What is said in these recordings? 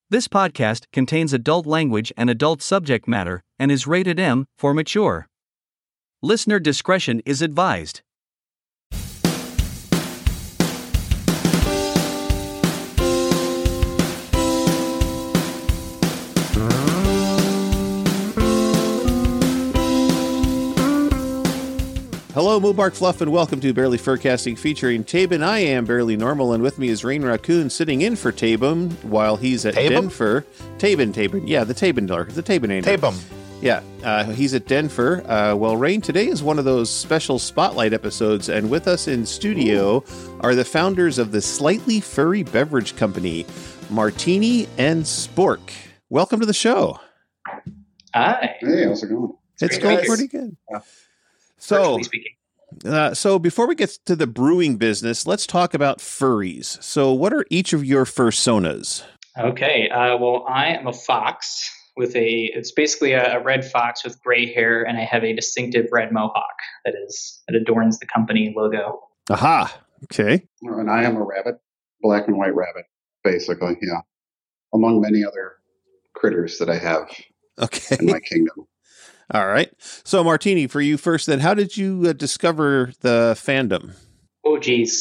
This podcast contains adult language and adult subject matter and is rated M for mature. Listener discretion is advised. Hello, Moobark Fluff, and welcome to Barely Furcasting featuring Tabin. I am Barely Normal, and with me is Rain Raccoon sitting in for Tabin while he's at Denver. Tabin. Yeah, the Tabin. Yeah, he's at Denver. Well, Rain, today is one of those special spotlight episodes, and with us in studio are the founders of the Slightly Furry Beverage Company, Martini and Spork. Welcome to the show. Hi. Hey, how's it going? It's going pretty good. Yeah. So before we get to the brewing business, let's talk about furries. So what are each of your fursonas? Okay. Well, I am a fox it's basically a red fox with gray hair, and I have a distinctive red mohawk that adorns the company logo. Aha. Okay. And I am a rabbit, black and white rabbit, basically. Yeah. Among many other critters that I have in my kingdom. All right. So, Martini, for you first, then, how did you discover the fandom? Oh, geez.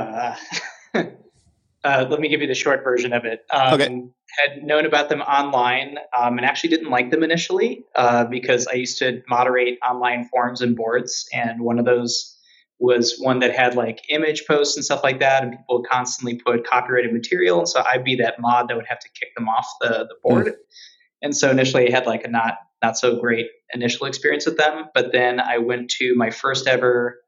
Let me give you the short version of it. Had known about them online and actually didn't like them initially because I used to moderate online forums and boards. And one of those was one that had like image posts and stuff like that. And people would constantly put copyrighted material. And so I'd be that mod that would have to kick them off the board. And so initially I had like a not so great initial experience with them. But then I went to my first ever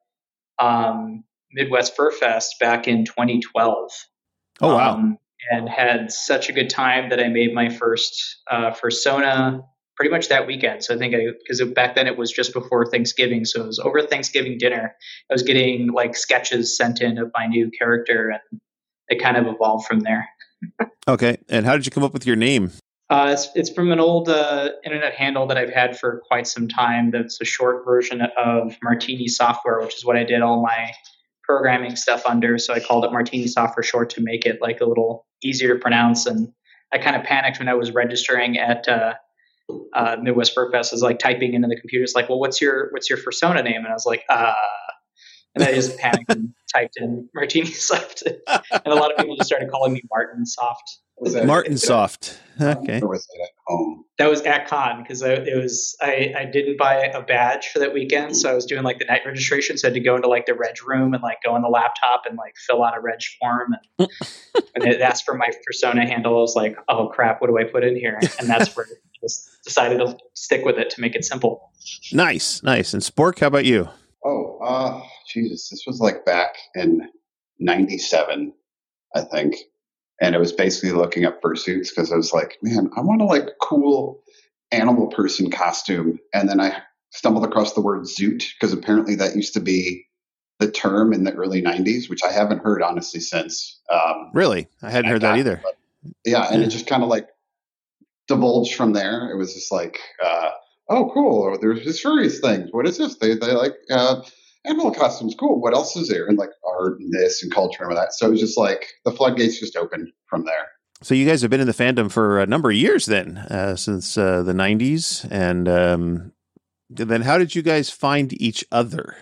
Midwest Fur Fest back in 2012. Oh, wow. And had such a good time that I made my first fursona pretty much that weekend. So I think because back then it was just before Thanksgiving. So it was over Thanksgiving dinner. I was getting like sketches sent in of my new character, and it kind of evolved from there. Okay. And how did you come up with your name? It's from an old internet handle that I've had for quite some time. That's a short version of Martini Software, which is what I did all my programming stuff under. So I called it Martini Software short to make it like a little easier to pronounce. And I kind of panicked when I was registering at Midwest Fur Fest. I was like typing into the computer. It's like, well, what's your fursona name? And I was like, and I just panicked and typed in Martini Soft. And a lot of people just started calling me Martin Soft. Martin Soft. Okay. Or was it at home? That was at con because I didn't buy a badge for that weekend, so I was doing like the night registration. So I had to go into like the reg room and like go on the laptop and like fill out a reg form. And it asked for my fursona handle. I was like, oh crap, what do I put in here? And that's where I just decided to stick with it to make it simple. Nice. And Spork, how about you? Oh, Jesus, this was like back in '97, I think. And it was basically looking up fursuits because I was like, man, I want a like cool animal person costume. And then I stumbled across the word zoot because apparently that used to be the term in the early 90s, which I haven't heard honestly since. Really? I hadn't heard that either. But, yeah. And it just kind of like divulged from there. It was just like, oh, cool. Or there's this furries things. What is this? They like animal costumes. Cool. What else is there? And like art and this and culture and all that. So it was just like the floodgates just opened from there. So you guys have been in the fandom for a number of years then, since the 90s. And then how did you guys find each other?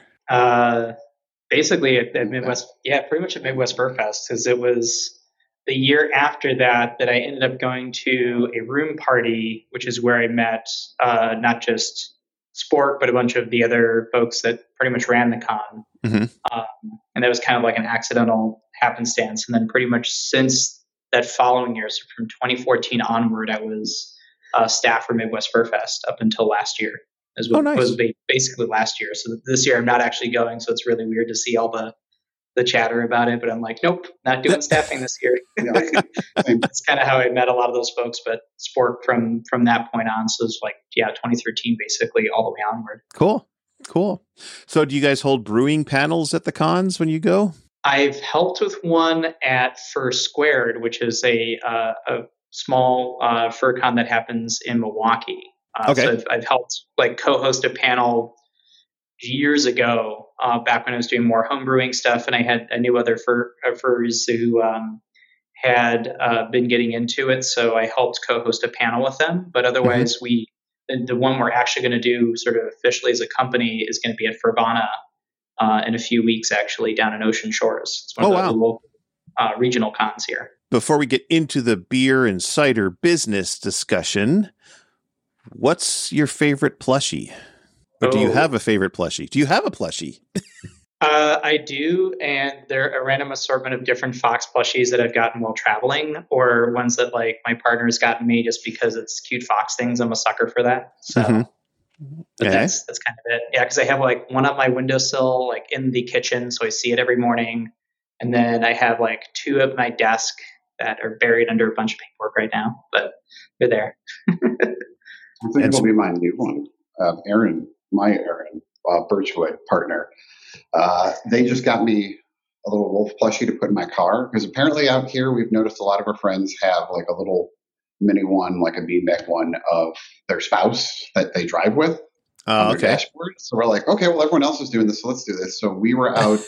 Basically at Midwest. Yeah, pretty much at Midwest Fur Fest, because it was the year after that I ended up going to a room party, which is where I met not just Sport, but a bunch of the other folks that pretty much ran the con. Mm-hmm. And that was kind of like an accidental happenstance. And then pretty much since that following year, so from 2014 onward, I was staff for Midwest Fur Fest up until last year. Was basically last year. So this year I'm not actually going. So it's really weird to see all the chatter about it, but I'm like, nope, not doing staffing this year. That's kind of how I met a lot of those folks, but Sport from that point on. So it's like, 2013, basically all the way onward. Cool. So do you guys hold brewing panels at the cons when you go? I've helped with one at Fur Squared, which is a small fur con that happens in Milwaukee. So I've helped like co-host a panel years ago, back when I was doing more homebrewing stuff, and I knew other furries who had been getting into it, so I helped co-host a panel with them. But otherwise, the one we're actually going to do sort of officially as a company is going to be at Fervana in a few weeks, actually, down in Ocean Shores. It's one of the local regional cons here. Before we get into the beer and cider business discussion, what's your favorite plushie? Or do you have a favorite plushie? Do you have a plushie? I do, and they're a random assortment of different Fox plushies that I've gotten while traveling, or ones that like my partner's gotten me just because it's cute Fox things. I'm a sucker for that. So that's kind of it. Yeah, because I have like one on my windowsill, like in the kitchen, so I see it every morning. And then I have like two at my desk that are buried under a bunch of paperwork right now, but they're there. I think it'll be my new one. Aaron, Birchwood partner. They just got me a little wolf plushie to put in my car, because apparently out here we've noticed a lot of our friends have like a little mini one, like a beanbag one of their spouse that they drive with on their dashboard. So we're like, okay, well, everyone else is doing this, so let's do this. So we were out.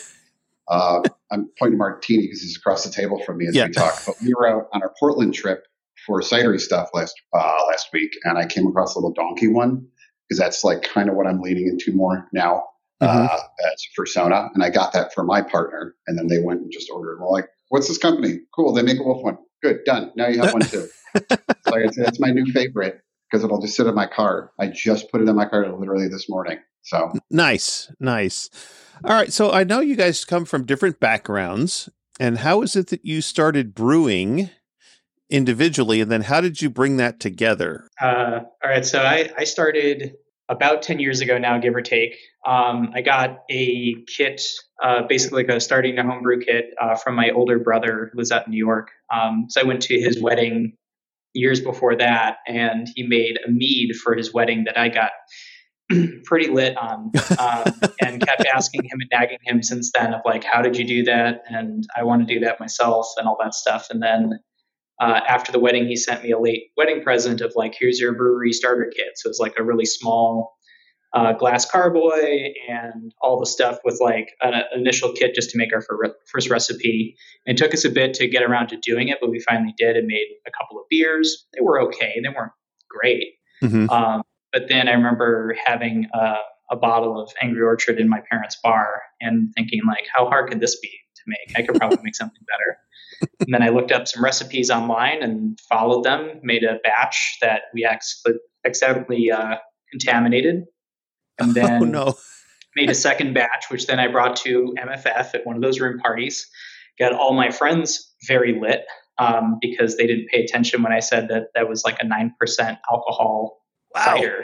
I'm pointing to Martini because he's across the table from me as we talk. But we were out on our Portland trip for cidery stuff last week, and I came across a little donkey one, because that's like kind of what I'm leaning into more now. As a persona, and I got that for my partner, and then they went and just ordered. We're like, "What's this company? Cool, they make a wolf one. Good, done. Now you have one too." So I say that's my new favorite, because it'll just sit in my car. I just put it in my car literally this morning. So nice. All right, so I know you guys come from different backgrounds, and how is it that you started brewing individually, and then how did you bring that together? All right, so I started about 10 years ago now, give or take. I got a kit, basically like a starting a homebrew kit from my older brother who was out in New York. So I went to his wedding years before that, and he made a mead for his wedding that I got pretty lit on, and kept asking him and nagging him since then of like, how did you do that? And I want to do that myself and all that stuff. And then after the wedding, he sent me a late wedding present of like, here's your brewery starter kit. So it's like a really small glass carboy and all the stuff with like an initial kit just to make our first recipe. And it took us a bit to get around to doing it, but we finally did and made a couple of beers. They were okay. They weren't great. But then I remember having a bottle of Angry Orchard in my parents' bar and thinking like, how hard could this be to make? I could probably make something better. And then I looked up some recipes online and followed them, made a batch that we accidentally contaminated, and then made a second batch, which then I brought to MFF at one of those room parties. Got all my friends very lit because they didn't pay attention when I said that was like a 9% alcohol cider.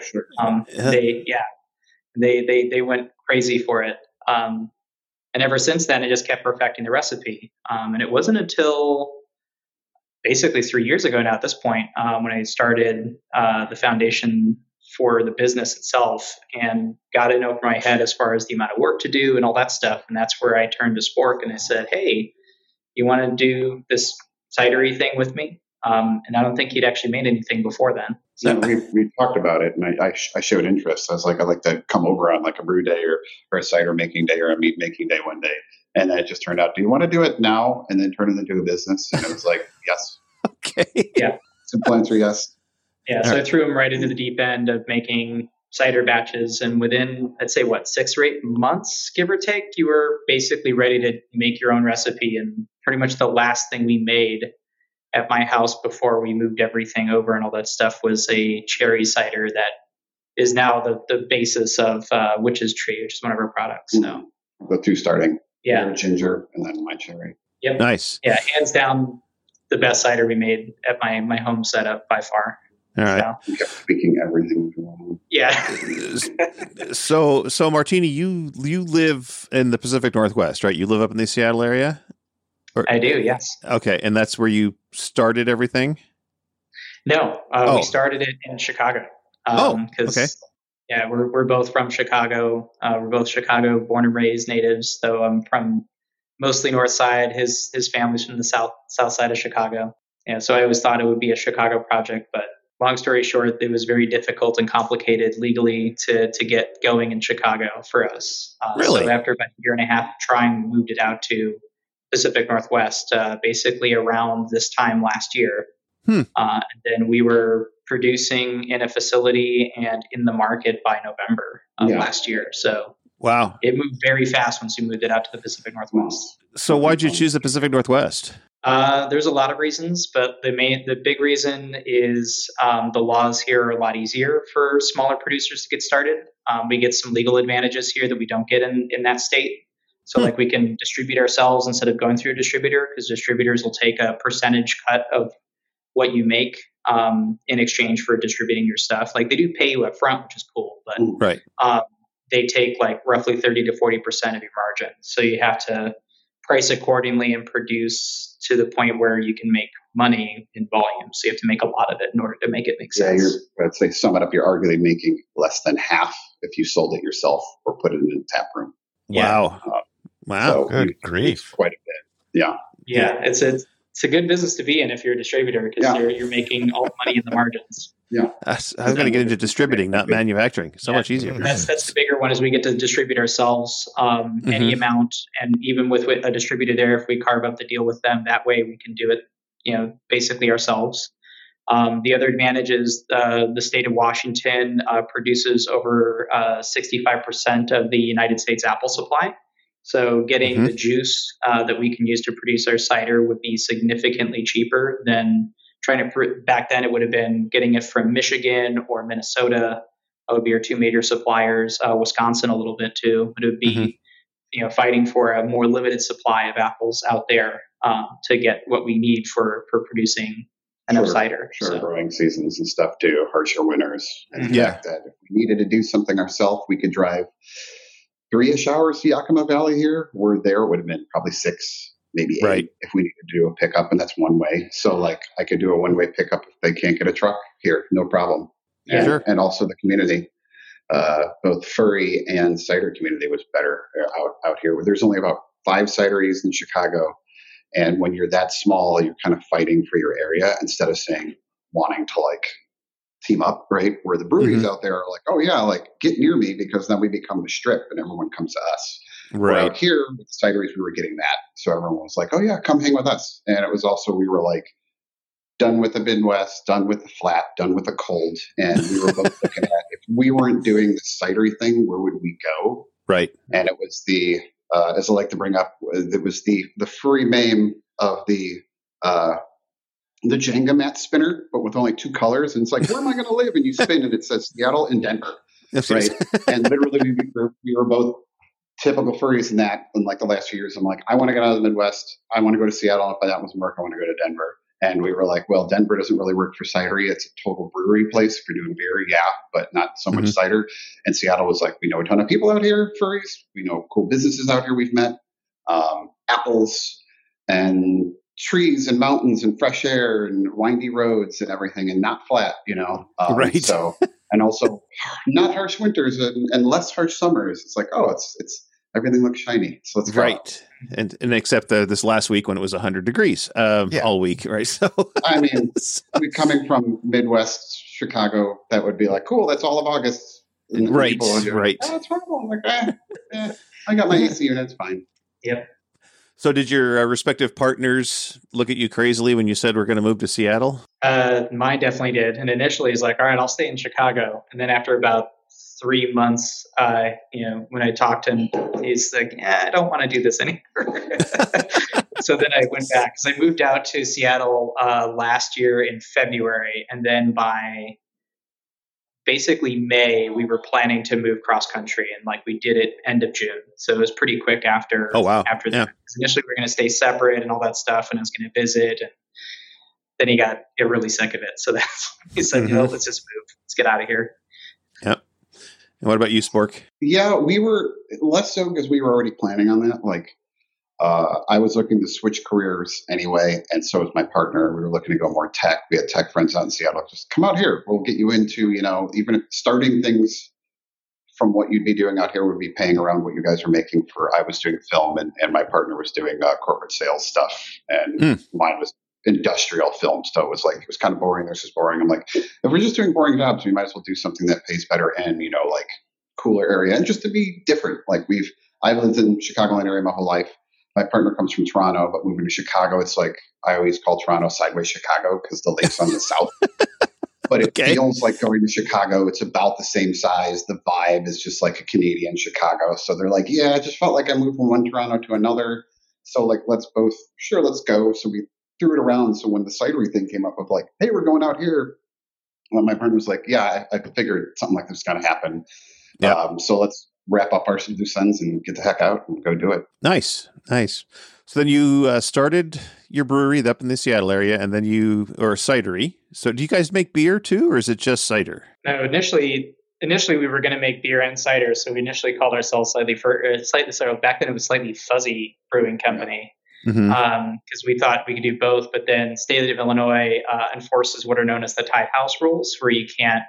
They went crazy for it. And ever since then, I just kept perfecting the recipe. And it wasn't until basically 3 years ago now at this point when I started the foundation for the business itself and got it over my head as far as the amount of work to do and all that stuff. And that's where I turned to Spork and I said, hey, you want to do this cidery thing with me? And I don't think he'd actually made anything before then. So we talked about it, and I showed interest. I was like, I'd like to come over on like a brew day or a cider making day or a meat making day one day. And then it just turned out, do you want to do it now and then turn it into a business? And it was like, yes. Okay. Yeah. Simple answer, yes. Yeah. So I threw him right into the deep end of making cider batches. And within, I'd say, 6 or 8 months, give or take, you were basically ready to make your own recipe. And pretty much the last thing we made at my house before we moved everything over and all that stuff was a cherry cider that is now the basis of Witch's Tree, which is one of our products. So the two starting, yeah, ginger and then my cherry. Yep, nice. Yeah, hands down, the best cider we made at my home setup by far. All right. So. You kept speaking everything. Yeah. So Martini, you live in the Pacific Northwest, right? You live up in the Seattle area? I do, yes. Okay, and that's where you started everything? No, we started it in Chicago. Okay. Yeah, we're both from Chicago. We're both Chicago born and raised natives, though I'm from mostly North Side. His family's from the south side of Chicago. Yeah, so I always thought it would be a Chicago project, but long story short, it was very difficult and complicated legally to get going in Chicago for us. Really? So after about a year and a half of trying, we moved it out to Pacific Northwest, basically around this time last year. And then we were producing in a facility and in the market by November of last year. So wow, it moved very fast once we moved it out to the Pacific Northwest. So why'd you choose the Pacific Northwest? There's a lot of reasons, but the big reason is the laws here are a lot easier for smaller producers to get started. We get some legal advantages here that we don't get in that state. So like we can distribute ourselves instead of going through a distributor, because distributors will take a percentage cut of what you make in exchange for distributing your stuff. Like they do pay you up front, which is cool, but right. They take like roughly 30 to 40% of your margin. So you have to price accordingly and produce to the point where you can make money in volume. So you have to make a lot of it in order to make it make sense. I'd say sum it up, you're arguably making less than half if you sold it yourself or put it in a tap room. Wow. Wow. So good grief. Quite a bit. Yeah. Yeah. It's a good business to be in if you're a distributor, because you're making all the money in the margins. Yeah. I was going to get into distributing, not manufacturing. So much easier. That's the bigger one, is we get to distribute ourselves any amount. And even with a distributor there, if we carve up the deal with them, that way we can do it, basically ourselves. The other advantage is the state of Washington produces over 65% of the United States apple supply. So getting the juice that we can use to produce our cider would be significantly cheaper than trying to, back then it would have been getting it from Michigan or Minnesota. That would be our two major suppliers, Wisconsin a little bit too. But it would be, fighting for a more limited supply of apples out there to get what we need for producing enough cider. Sure, growing seasons and stuff too, harsher winters. And the fact that if we needed to do something ourselves, we could drive 3-ish hours to Yakima Valley here. We're there, it would have been probably 6, maybe 8 if we needed to do a pickup, and that's one way. So like I could do a one-way pickup if they can't get a truck here, no problem. Yeah, and, sure. And also the community, both furry and cider community was better out here. There's only about 5 cideries in Chicago. And when you're that small, you're kind of fighting for your area instead of wanting to like team up, right? Where the breweries out there are like, oh yeah, like get near me, because then we become the strip and everyone comes to us. Right. Out here with the cideries, we were getting that. So everyone was like, oh yeah, come hang with us. And it was also, we were like done with the Midwest, done with the flat, done with the cold. And we were both looking at, if we weren't doing the cidery thing, where would we go? Right. And it was as I like to bring up, it was the furry meme of the Jenga mat spinner, but with only 2 colors. And it's like, where am I going to live? And you spin and it says Seattle and Denver. Right. And literally we were both typical furries in that. In like the last few years, I'm like, I want to get out of the Midwest. I want to go to Seattle. If that doesn't work, I want to go to Denver. And we were like, well, Denver doesn't really work for cidery. It's a total brewery place. If you're doing beer, but not so much cider. And Seattle was like, we know a ton of people out here, furries. We know cool businesses out here we've met. Apples and trees and mountains and fresh air and windy roads and everything, and not flat, right. So, and also not harsh winters and less harsh summers. It's like, oh, it's everything looks shiny. So let's go. Right. And except this last week when it was 100 degrees all week. Right. So, I mean, coming from Midwest Chicago, that would be like, cool. That's all of August. And right. Right. Oh, it's horrible. I'm like, I got my AC unit. It's fine. Yep. So did your respective partners look at you crazily when you said we're going to move to Seattle? Mine definitely did. And initially he's like, all right, I'll stay in Chicago. And then after about 3 months, when I talked to him, he's like, I don't want to do this anymore. So then I went back, because I moved out to Seattle last year in February. And then by basically May, we were planning to move cross country, and like we did it end of June. So it was pretty quick after. Oh, wow. After that, because initially we were going to stay separate and all that stuff, and I was going to visit, and then he got really sick of it. So he said, let's just move. Let's get out of here. Yep. And what about you, Spork? Yeah, we were less so because we were already planning on that. Like, I was looking to switch careers anyway, and so was my partner. We were looking to go more tech. We had tech friends out in Seattle. Just come out here. We'll get you into, even starting things from what you'd be doing out here would be paying around what you guys are making for. I was doing film, and my partner was doing corporate sales stuff, and mine was industrial film. So it was kind of boring. This is boring. I'm like, if we're just doing boring jobs, we might as well do something that pays better and, like cooler area, and just to be different. Like I lived in Chicagoland area my whole life. my partner comes from Toronto, but moving to Chicago, it's like I always call Toronto sideways Chicago because the lake's on the south. But it feels like going to Chicago. It's about the same size. The vibe is just like a Canadian Chicago. So they're like, yeah, I just felt like I moved from one Toronto to another. So like, let's go. So we threw it around. So when the cidery thing came up of like, hey, we're going out here. Well, my partner was like, yeah, I figured something like this is going to happen. Yep. So let's wrap up our loose ends and get the heck out and go do it. Nice. So then you started your brewery up in the Seattle area, and then or cidery. So do you guys make beer too, or is it just cider? No, initially we were going to make beer and cider. So we initially called ourselves back then it was Slightly Fuzzy Brewing Company. Because we thought we could do both, but then State of Illinois enforces what are known as the Tied House rules, where you can't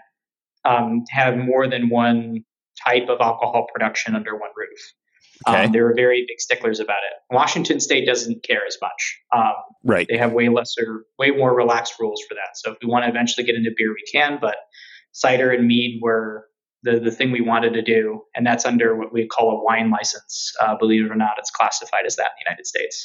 have more than one type of alcohol production under one roof. Okay. They were very big sticklers about it. Washington State doesn't care as much. Right. They have way more relaxed rules for that. So if we want to eventually get into beer, we can, but cider and mead were the thing we wanted to do, and that's under what we call a wine license. Believe it or not, it's classified as that in the United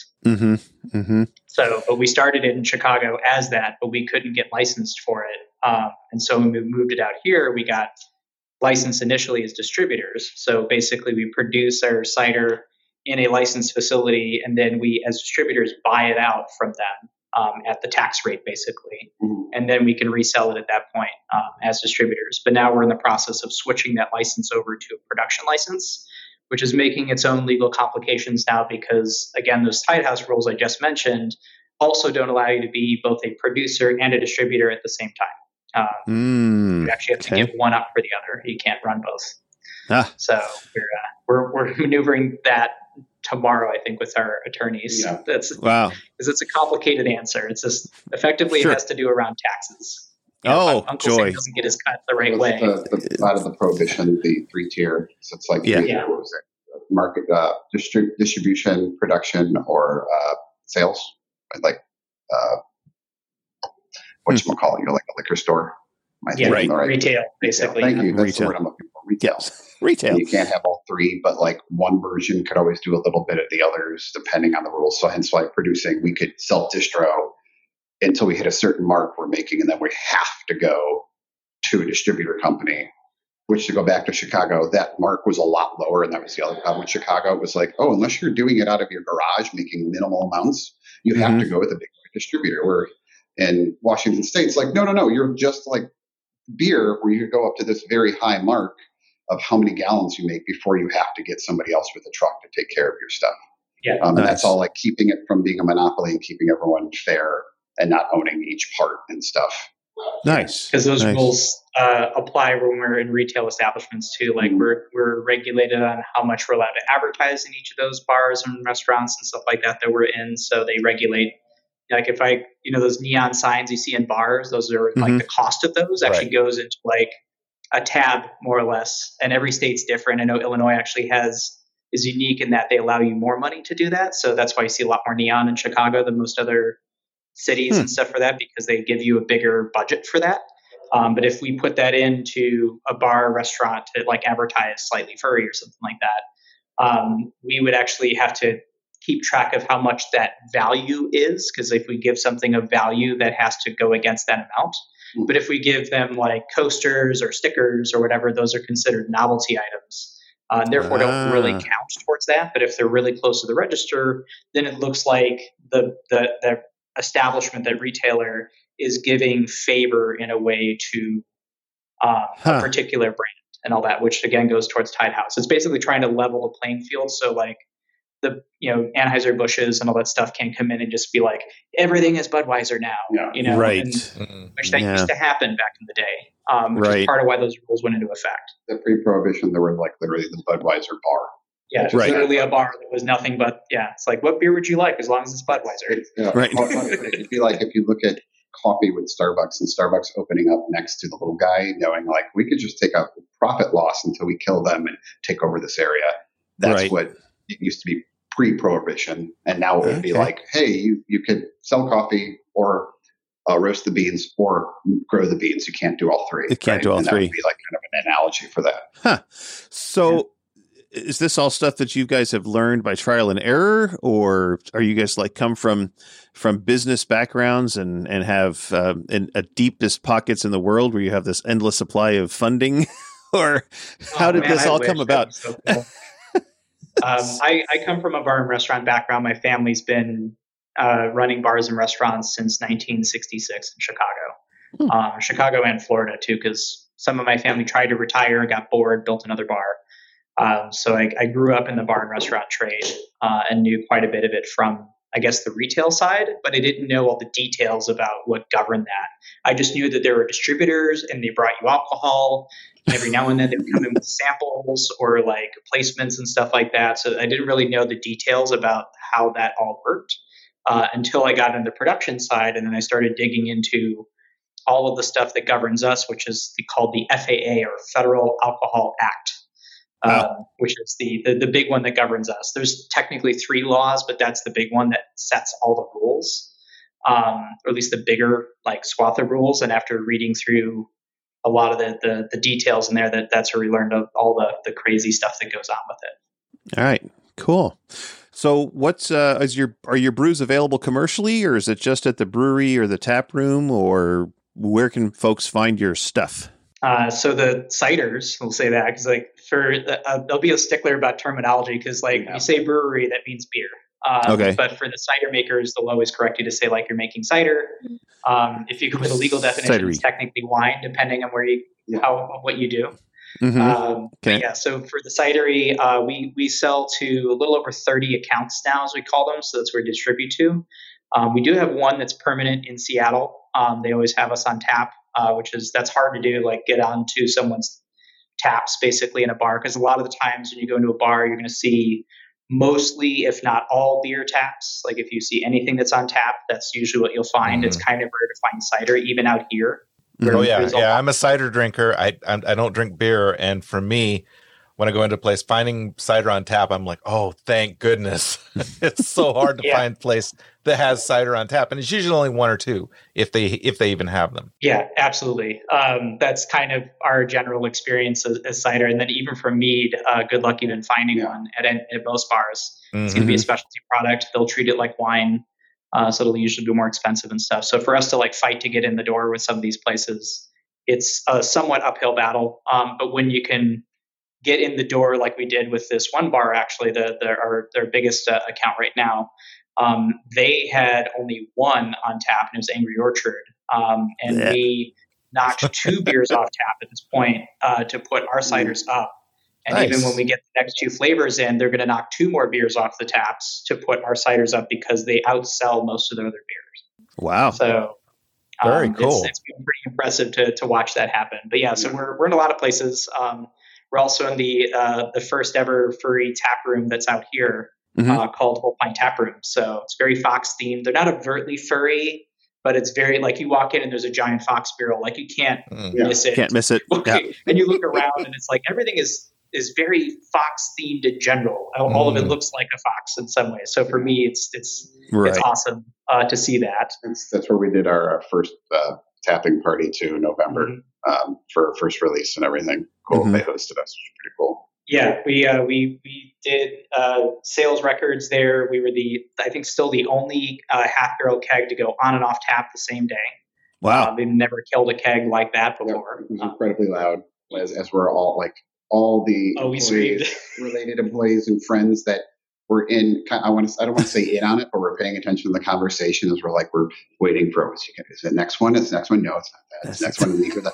States. So, but we started it in Chicago as that, but we couldn't get licensed for it. And so when we moved it out here, we got licensed initially as distributors. So basically we produce our cider in a licensed facility, and then we as distributors buy it out from them at the tax rate, basically. And then we can resell it at that point as distributors. But now we're in the process of switching that license over to a production license, which is making its own legal complications now because, again, those Tied House rules I just mentioned also don't allow you to be both a producer and a distributor at the same time. You actually have to give one up for the other. You can't run both. So we're maneuvering that tomorrow, I think, with our attorneys. Yeah. Wow. Because it's a complicated answer. It's just effectively it has to do around taxes. Uncle joy. Sam doesn't get his cut the right way. Out of the prohibition, the 3-tier. So it's like what was it? Market, distribution, production, or sales. Like whatchamacallit, you're like a liquor store. Right. Retail, basically. Thank you. That's the word I'm looking for. Retail. Yes. Retail. And you can't have all three, but like one version could always do a little bit of the others depending on the rules. So hence why producing, we could self-distro until we hit a certain mark we're making, and then we have to go to a distributor company, which, to go back to Chicago, that mark was a lot lower. And that was the other problem with Chicago. It was like, unless you're doing it out of your garage, making minimal amounts, you have to go with a big distributor. Where in Washington State, it's like, no, you're just like beer, where you could go up to this very high mark of how many gallons you make before you have to get somebody else with a truck to take care of your stuff. Yeah. And that's all like keeping it from being a monopoly and keeping everyone fair and not owning each part and stuff. Nice. Because those rules apply when we're in retail establishments too. Like we're regulated on how much we're allowed to advertise in each of those bars and restaurants and stuff like that we're in. So they regulate, like if those neon signs you see in bars, those are like the cost of those actually goes into like a tab more or less. And every state's different. I know Illinois actually is unique in that they allow you more money to do that. So that's why you see a lot more neon in Chicago than most other cities and stuff for that, because they give you a bigger budget for that. But if we put that into a bar or restaurant to like advertise Slightly Furry or something like that, we would actually have to keep track of how much that value is. Because if we give something of value, that has to go against that amount. But if we give them like coasters or stickers or whatever, those are considered novelty items. Therefore, don't really count towards that. But if they're really close to the register, then it looks like the establishment, that retailer, is giving favor in a way to a particular brand and all that, which again goes towards Tied House. It's basically trying to level the playing field. So like Anheuser-Busch's and all that stuff can't come in and just be like, everything is Budweiser now, right. Which that used to happen back in the day, which is part of why those rules went into effect. The pre-prohibition, there were like literally the Budweiser bar. Yeah, it was literally a bar that was nothing but, it's like, what beer would you like as long as it's Budweiser? Right. It'd be like if you look at coffee with Starbucks and Starbucks opening up next to the little guy, knowing like we could just take a profit loss until we kill them and take over this area. That's what it used to be pre-prohibition. And now it would be like, hey, you could sell coffee or roast the beans or grow the beans. You can't do all three. It can't do all three. That would be like kind of an analogy for that. So is this all stuff that you guys have learned by trial and error, or are you guys like come from business backgrounds and have in deepest pockets in the world where you have this endless supply of funding, or how did this all come about? So cool. I come from a bar and restaurant background. My family's been running bars and restaurants since 1966 in Chicago, Chicago and Florida too, because some of my family tried to retire, got bored, built another bar. So I grew up in the bar and restaurant trade and knew quite a bit of it from, I guess, the retail side, but I didn't know all the details about what governed that. I just knew that there were distributors and they brought you alcohol. And every now and then they would come in with samples or like placements and stuff like that. So I didn't really know the details about how that all worked until I got into the production side. And then I started digging into all of the stuff that governs us, which is called the FAA, or Federal Alcohol Act. Which is the big one that governs us. There's technically 3 laws, but that's the big one that sets all the rules, or at least the bigger like swath of rules. And after reading through a lot of the details in there, that's where we learned all the crazy stuff that goes on with it. All right, cool. So what's are your brews available commercially, or is it just at the brewery or the tap room, or where can folks find your stuff? So the ciders, we'll say that, because like there'll be a stickler about terminology, because like when you say brewery, that means beer. Okay. But for the cider makers, they'll always correct you to say like you're making cider. If you go with the legal definition, Cidery. it's technically wine, depending on what you do. Mm-hmm. Okay. Yeah. So for the cidery, we sell to a little over 30 accounts now, as we call them. So that's where we distribute to. We do have one that's permanent in Seattle. They always have us on tap, that's hard to do, like get onto someone's taps basically in a bar. Because a lot of the times when you go into a bar, you're going to see mostly, if not all, beer taps. Like if you see anything that's on tap, that's usually what you'll find. Mm-hmm. It's kind of rare to find cider, even out here. Oh yeah. I'm a cider drinker. I don't drink beer, and for me, when I go into a place, finding cider on tap, I'm like, oh, thank goodness. It's so hard to find a place that has cider on tap, and it's usually only 1 or 2 if they even have them. Yeah, absolutely. That's kind of our general experience as cider, and then even for mead, good luck even finding one at most bars. Mm-hmm. It's going to be a specialty product. They'll treat it like wine, so it'll usually be more expensive and stuff. So for us to like fight to get in the door with some of these places, it's a somewhat uphill battle. But when you can get in the door like we did with this one bar, actually, their biggest account right now, they had only one on tap, and it was Angry Orchard. And we knocked 2 beers off tap at this point to put our ciders up. And nice. Even when we get the next 2 flavors in, they're going to knock 2 more beers off the taps to put our ciders up, because they outsell most of their other beers. Wow. So very cool. It's been pretty impressive to watch that happen. But yeah, so we're in a lot of places. We're also in the first ever furry tap room that's out here, called Whole Pint Tap Room. So it's very fox themed. They're not overtly furry, but it's very like you walk in and there's a giant fox barrel. Like you can't miss it. Can't miss it. Okay. Yeah. And you look around and it's like everything is very fox themed in general. All of it looks like a fox in some ways. So for me, it's awesome to see that. That's where we did our first tapping party too, November, for first release and everything. Cool. Mm-hmm. They hosted us, which was pretty cool. Yeah, we did sales records there. We were still the only half barrel keg to go on and off tap the same day. Wow. They've never killed a keg like that before. It was incredibly loud, as we're all the related employees and friends that were in. I don't want to say in on it, but we're paying attention to the conversation as we're waiting for us. Is it next one? Is the next one? No, it's not that. It's the next one. And we hear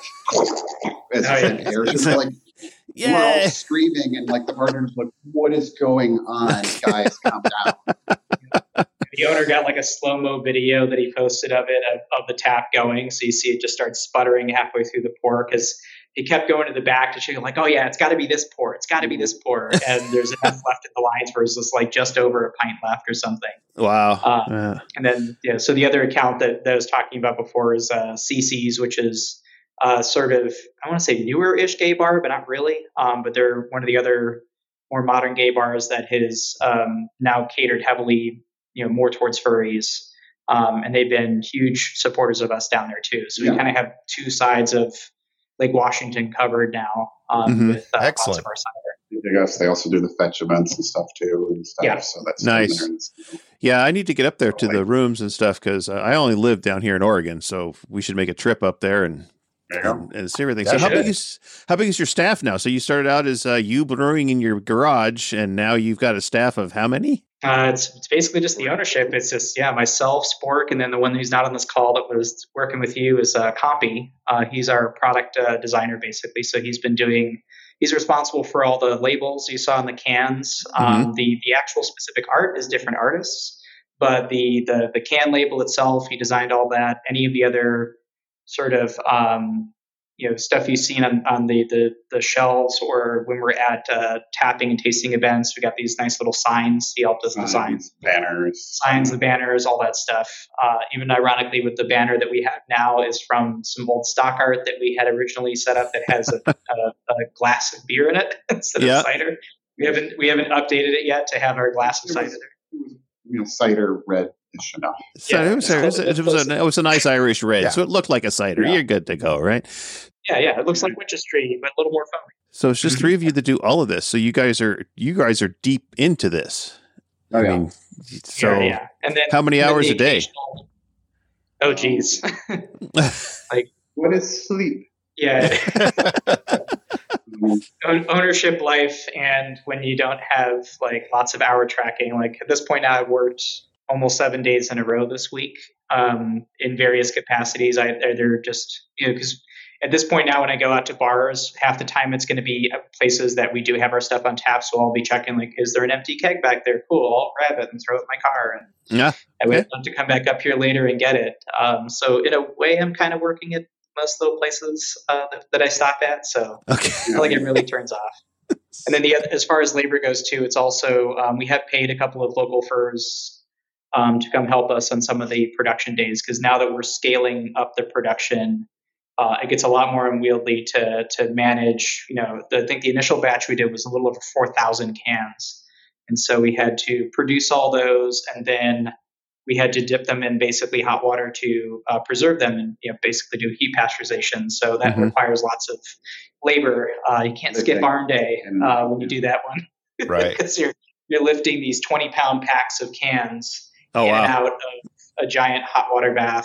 that. We're all screaming, and the bartender's like, "What is going on, guys? Calm down." The owner got a slow-mo video that he posted of the tap going. So you see it just starts sputtering halfway through the pour, because he kept going to the back to check, oh yeah, it's got to be this pour. It's got to be this pour. And there's enough left in the lines where it's just just over a pint left or something. Wow. And then, so the other account that I was talking about before is CC's, which is sort of, I want to say newer-ish gay bar, but not really. But they're one of the other more modern gay bars that has now catered heavily, more towards furries. And they've been huge supporters of us down there too. So we kind of have 2 sides of Lake Washington covered now with lots of our cider. I guess they also do the fetch events and stuff too and stuff. Yeah. So that's nice. Yeah, I need to get up there to the rooms and stuff because I only live down here in Oregon, so we should make a trip up there and see everything. So how big is your staff now? So you started out as you brewing in your garage, and now you've got a staff of how many? It's basically just the ownership. It's just myself, Spork, and then the one who's not on this call that was working with you is Compy. He's our product designer basically. So he's responsible for all the labels you saw on the cans. The actual specific art is different artists, but the can label itself, he designed all that. Any of the other sort of stuff you've seen on the shelves, or when we're at tapping and tasting events, we got these nice little signs. He helped us design the banners, all that stuff. Even ironically, with the banner that we have now is from some old stock art that we had originally set up that has a glass of beer in it instead of cider. We haven't updated it yet to have our glass of cider. Cider red. Enough. It was a nice Irish red, so it looked like a cider. You're good to go, right? Yeah. It looks like Winchester, but a little more foamy. So it's just three of you that do all of this. So you guys are deep into this. Oh, yeah. I mean, so and then how many hours a day? Oh, geez. What is sleep? Yeah. Ownership life, and when you don't have lots of hour tracking. At this point now, I've worked almost 7 days in a row this week in various capacities. They're just, because at this point now when I go out to bars, half the time it's going to be places that we do have our stuff on tap. So I'll be checking, is there an empty keg back there? Cool, I'll grab it and throw it in my car. And I would love to come back up here later and get it. So in a way, I'm kind of working at most of the places that I stop at. So I feel like it really turns off. And then as far as labor goes too, it's also, we have paid a couple of local firms to come help us on some of the production days, because now that we're scaling up the production, it gets a lot more unwieldy to manage. I think the initial batch we did was a little over 4,000 cans, and so we had to produce all those, and then we had to dip them in basically hot water to preserve them, and basically do heat pasteurization. So that requires lots of labor. You can't skip arm day when you do that one, right? Because you're lifting these 20-pound packs of cans. And out of a giant hot water bath,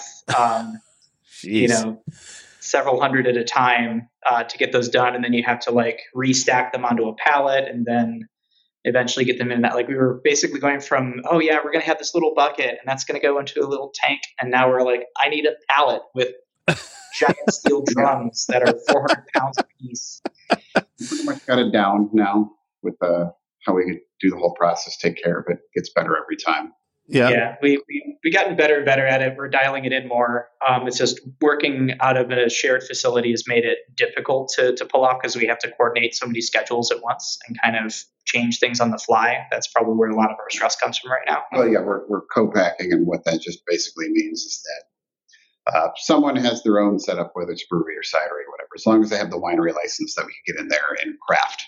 several hundred at a time to get those done. And then you have to restack them onto a pallet and then eventually get them in that. We were basically going from, we're going to have this little bucket and that's going to go into a little tank. And now we're I need a pallet with giant steel drums that are 400 pounds a piece. We pretty much got it down now with how we do the whole process, take care of it. It gets better every time. Yeah, we gotten better and better at it. We're dialing it in more. It's just working out of a shared facility has made it difficult to pull off because we have to coordinate so many schedules at once and kind of change things on the fly. That's probably where a lot of our stress comes from right now. Well, yeah, we're co-packing, and what that just basically means is that someone has their own setup, whether it's brewery or cidery or whatever, as long as they have the winery license that we can get in there and craft.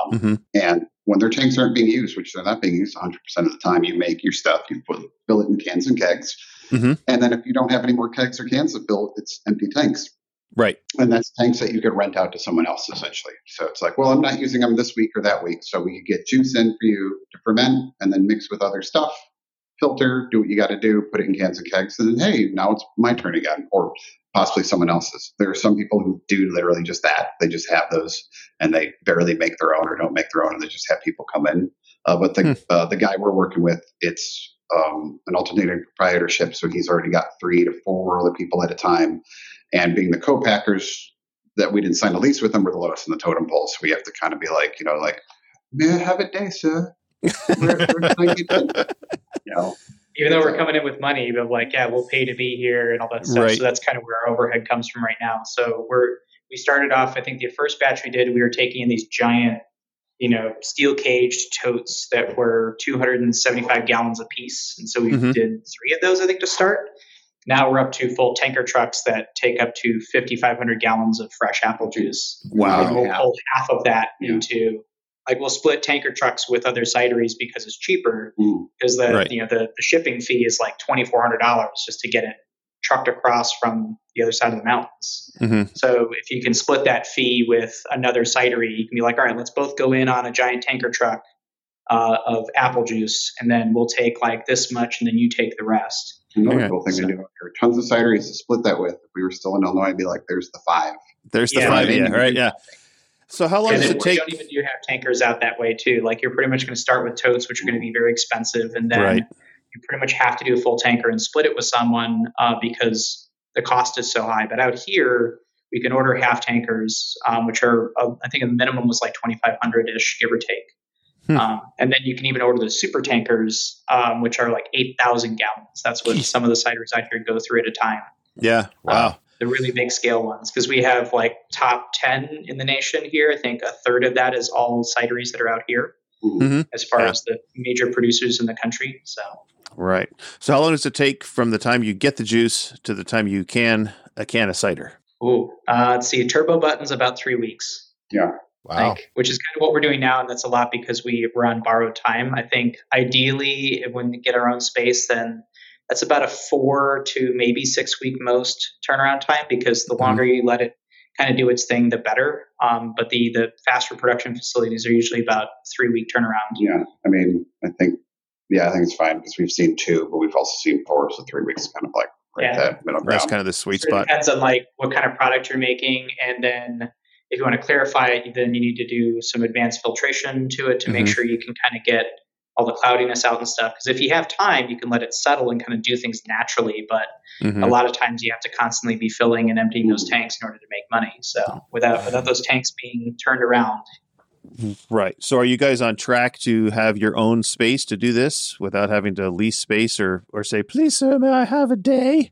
And when their tanks aren't being used, which they're not being used 100% of the time, you make your stuff, you fill it in cans and kegs. And then if you don't have any more kegs or cans to fill, it's empty tanks. Right. And that's tanks that you could rent out to someone else, essentially. So it's I'm not using them this week or that week. So we could get juice in for you to ferment and then mix with other stuff, filter, do what you got to do, put it in cans and kegs. And then, hey, now it's my turn again, or possibly someone else's. There are some people who do literally just that. They just have those and they barely make their own or don't make their own. And they just have people come in. But the guy we're working with, it's an alternating proprietorship. So he's already got 3 to 4 other people at a time. And being the co-packers that we didn't sign a lease with them, we're the lowest in the totem pole. So we have to kind of be may I have a day, sir? Where can I get in? Even though we're coming in with money, but we'll pay to be here and all that stuff. Right. So that's kind of where our overhead comes from right now. So we started off, I think the first batch we did, we were taking in these giant, steel caged totes that were 275 gallons a piece. And so we did 3 of those, I think, to start. Now we're up to full tanker trucks that take up to 5,500 gallons of fresh apple juice. Wow. And we'll pull half of that into, we'll split tanker trucks with other cideries because it's cheaper. Because the shipping fee is $2,400 just to get it trucked across from the other side of the mountains. Mm-hmm. So if you can split that fee with another cidery, you can be like, all right, let's both go in on a giant tanker truck of apple juice, and then we'll take like this much, and then you take the rest. Another cool thing to do. There are tons of cideries to split that with. If we were still in Illinois, I'd be like, there's the 5. There's the 5, yeah, right, yeah. So how long does it take? We don't even do have tankers out that way too. Like you're pretty much going to start with totes, which are going to be very expensive, and then you pretty much have to do a full tanker and split it with someone because the cost is so high. But out here, we can order half tankers, which are I think the minimum was like 2,500 ish, give or take. And then you can even order the super tankers, which are like 8,000 gallons. That's what some of the cideries out here go through at a time. Yeah. Wow. The really big scale ones, because we have like top 10 in the nation here. I think a third of that is all cideries that are out here as far as the major producers in the country. So, right. So how long does it take from the time you get the juice to the time you can a can of cider? Let's see. Turbo button's about 3 weeks. Yeah. Wow. Which is kind of what we're doing now. And that's a lot because we're on borrowed time. I think ideally when we get our own space, then that's about a 4 to maybe 6 week most turnaround time, because the longer you let it kind of do its thing, the better. But the faster production facilities are usually about 3 week turnaround. Yeah. I mean, I think it's fine because we've seen 2, but we've also seen 4. So 3 weeks is kind of like that middle ground. That's kind of the sweet spot. It depends on like what kind of product you're making. And then if you want to clarify it, then you need to do some advanced filtration to it to make sure you can kind of get all the cloudiness out and stuff. Because if you have time, you can let it settle and kind of do things naturally. But a lot of times you have to constantly be filling and emptying those tanks in order to make money. So without those tanks being turned around. Right. So are you guys on track to have your own space to do this without having to lease space or say, please, sir, may I have a day?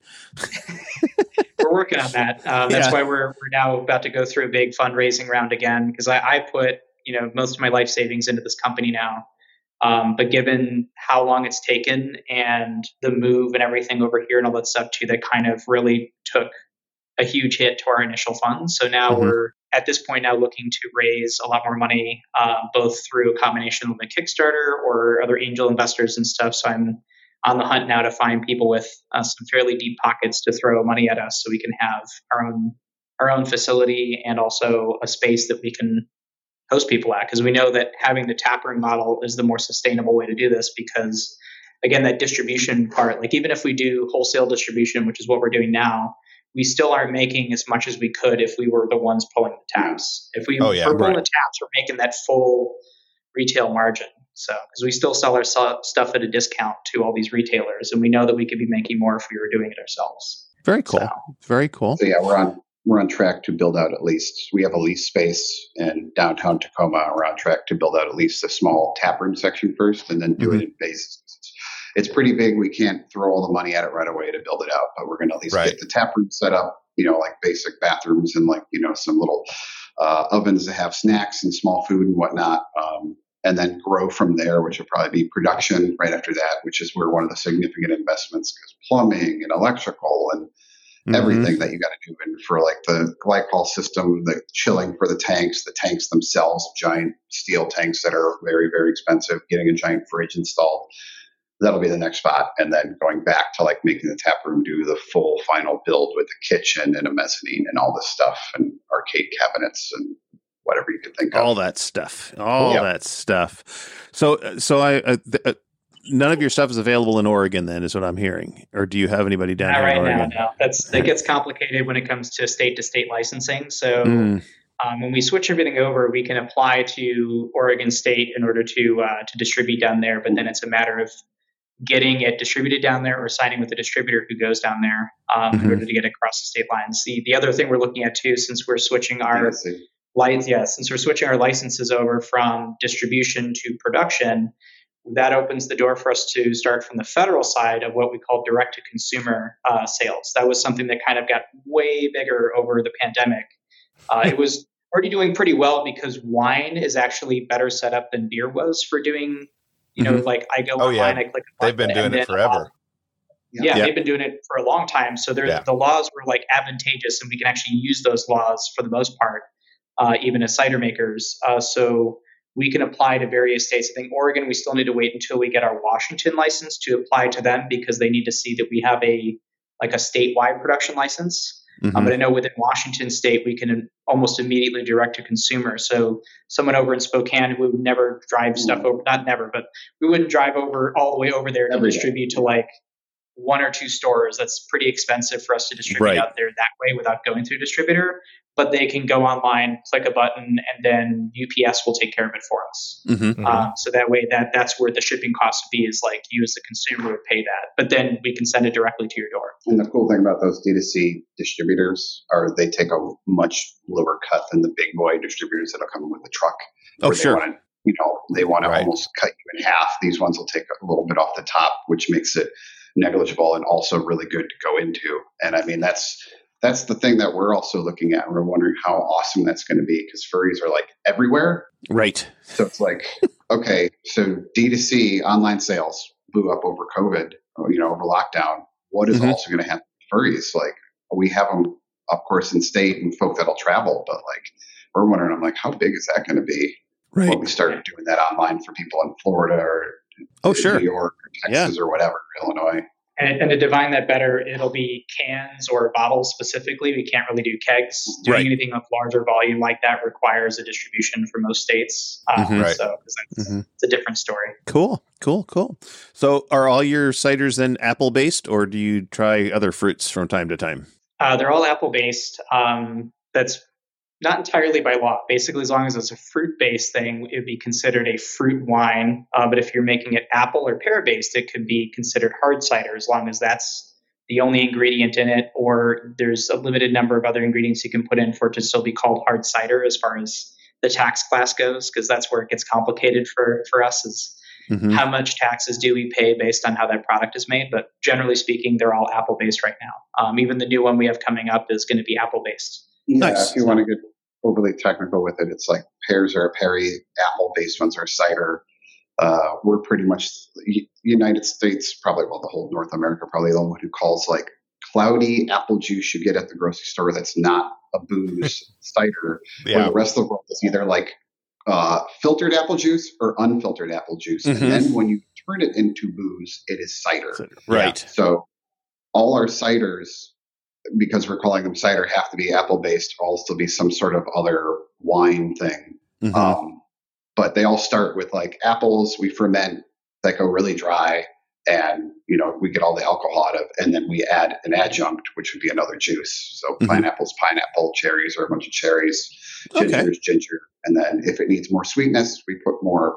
We're working on that. That's why we're now about to go through a big fundraising round again, because I put most of my life savings into this company now. But given how long it's taken and the move and everything over here and all that stuff too, that kind of really took a huge hit to our initial funds. So now we're at this point now looking to raise a lot more money, both through a combination of a Kickstarter or other angel investors and stuff. So I'm on the hunt now to find people with some fairly deep pockets to throw money at us so we can have our own facility and also a space that we can host people at, because we know that having the taproom model is the more sustainable way to do this, because again, that distribution part, like even if we do wholesale distribution, which is what we're doing now, we still aren't making as much as we could if we were the ones pulling the taps. If we were pulling the taps, we're making that full retail margin. So, because we still sell our stuff at a discount to all these retailers, and we know that we could be making more if we were doing it ourselves. Very cool. Very cool. So yeah, we're on track to build out at least, we have a lease space in downtown Tacoma. We're on track to build out at least a small taproom section first and then do it in phases. It's pretty big. We can't throw all the money at it right away to build it out, but we're going to at least get the taproom set up, like basic bathrooms and like, some little ovens that have snacks and small food and whatnot. And then grow from there, which will probably be production right after that, which is where one of the significant investments, because plumbing and electrical and everything that you got to do. And for like the glycol system, the chilling for the tanks themselves, giant steel tanks that are very, very expensive, getting a giant fridge installed. That'll be the next spot. And then going back to like making the tap room do the full final build with the kitchen and a mezzanine and all this stuff and arcade cabinets and whatever you could think of. All that stuff. That stuff. So none of your stuff is available in Oregon then, is what I'm hearing. Or do you have anybody down here in Oregon? No. That gets complicated when it comes to state licensing. So when we switch everything over, we can apply to Oregon State in order to distribute down there. But then it's a matter of getting it distributed down there or signing with the distributor who goes down there in order to get across the state lines. The other thing we're looking at too, since we're switching our licenses over from distribution to production, that opens the door for us to start from the federal side of what we call direct to consumer sales. That was something that kind of got way bigger over the pandemic. It was already doing pretty well because wine is actually better set up than beer was for doing, like I go online, I click. They've been doing it forever. They've been doing it for a long time. So the laws were like advantageous, and we can actually use those laws for the most part, even as cider makers. So we can apply to various states. I think Oregon, we still need to wait until we get our Washington license to apply to them because they need to see that we have a like a statewide production license. Mm-hmm. But I know within Washington State, we can almost immediately direct to consumer. So someone over in Spokane who would never drive stuff over, not never, but we wouldn't drive over all the way over there to distribute to like 1 or 2 stores. That's pretty expensive for us to distribute out there that way without going through a distributor. But they can go online, click a button, and then UPS will take care of it for us. So that way, that's where the shipping cost would be, is like you as the consumer would pay that. But then we can send it directly to your door. And the cool thing about those D2C distributors are they take a much lower cut than the big boy distributors that'll come with a truck. Oh, sure. They want to almost cut you in half. These ones will take a little bit off the top, which makes it negligible and also really good to go into. And I mean, that's the thing that we're also looking at. We're wondering how awesome that's going to be, because furries are like everywhere. Right. So it's like, okay, so D2C online sales blew up over COVID, over lockdown. What is also going to happen to furries? Like, we have them, of course, in state and folk that'll travel, but like, we're wondering, I'm like, how big is that going to be when we start doing that online for people in Florida or New York or Texas or whatever, Illinois? And to define that better, it'll be cans or bottles specifically. We can't really do kegs. Doing anything of larger volume like that requires a distribution for most states. So it's a different story. Cool. So are all your ciders then apple-based, or do you try other fruits from time to time? They're all apple-based. That's not entirely by law. Basically, as long as it's a fruit-based thing, it would be considered a fruit wine. But if you're making it apple or pear-based, it could be considered hard cider, as long as that's the only ingredient in it, or there's a limited number of other ingredients you can put in for it to still be called hard cider as far as the tax class goes, because that's where it gets complicated for us, is how much taxes do we pay based on how that product is made. But generally speaking, they're all apple-based right now. Even the new one we have coming up is going to be apple-based. Yeah, if you want to get overly technical with it, it's like pears are a perry, apple-based ones are cider. We're pretty much United States, probably, the whole North America, probably the only one who calls like cloudy apple juice you get at the grocery store that's not a booze cider. Where the rest of the world is either like filtered apple juice or unfiltered apple juice. And then when you turn it into booze, it is cider. Right. So all our ciders, because we're calling them cider, have to be apple-based, or also be some sort of other wine thing. But they all start with like apples we ferment that go really dry, and we get all the alcohol out of, and then we add an adjunct, which would be another juice. So pineapple, cherries are a bunch of cherries, ginger, and then if it needs more sweetness, we put more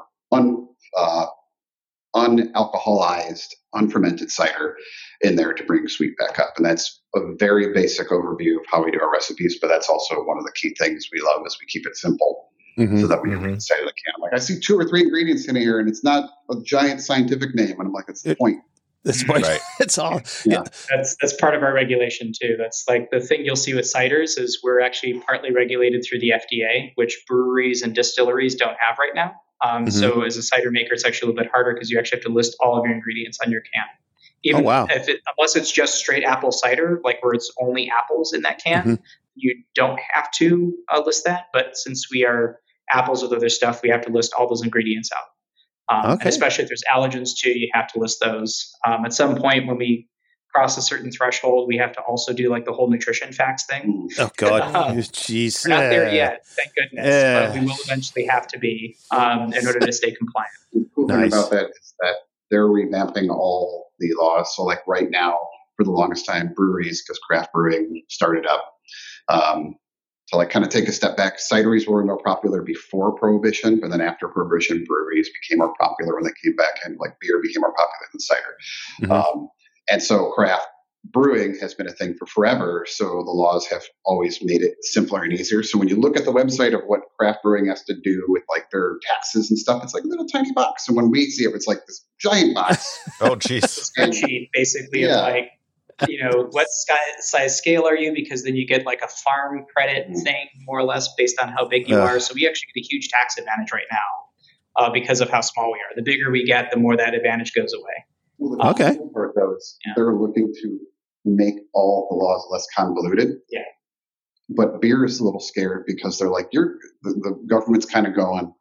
unalcoholized, unfermented cider in there to bring sweet back up. And that's a very basic overview of how we do our recipes, but that's also one of the key things we love, is we keep it simple so that we can say to the can, I'm like, I see 2 or 3 ingredients in here and it's not a giant scientific name. And I'm like, that's the point. That's the point. Right. It's all. Yeah. That's part of our regulation too. That's like the thing you'll see with ciders is we're actually partly regulated through the FDA, which breweries and distilleries don't have right now. So as a cider maker, it's actually a little bit harder because you actually have to list all of your ingredients on your can. Even unless it's just straight apple cider, like where it's only apples in that can, you don't have to list that. But since we are apples with other stuff, we have to list all those ingredients out. And especially if there's allergens too, you have to list those. At some point when we cross a certain threshold, we have to also do like the whole nutrition facts thing. Oh God. Jeez. We're not there yet, thank goodness. But we will eventually have to be in order to stay compliant. The cool thing about that is that they're revamping all the laws. So like right now, for the longest time, breweries, because craft brewing started up, to like kind of take a step back, cideries were more popular before Prohibition, but then after Prohibition, breweries became more popular when they came back, and like beer became more popular than cider. And so craft brewing has been a thing for forever. So the laws have always made it simpler and easier. So when you look at the website of what craft brewing has to do with like their taxes and stuff, it's like a little tiny box. And when we see it, it's like this giant box. Oh, jeez. Spreadsheet basically of like, what size scale are you? Because then you get like a farm credit thing, more or less, based on how big you are. So we actually get a huge tax advantage right now because of how small we are. The bigger we get, the more that advantage goes away. Well, the part though is they're looking to make all the laws less convoluted. Yeah. But beer is a little scared because they're like, the government's kind of going,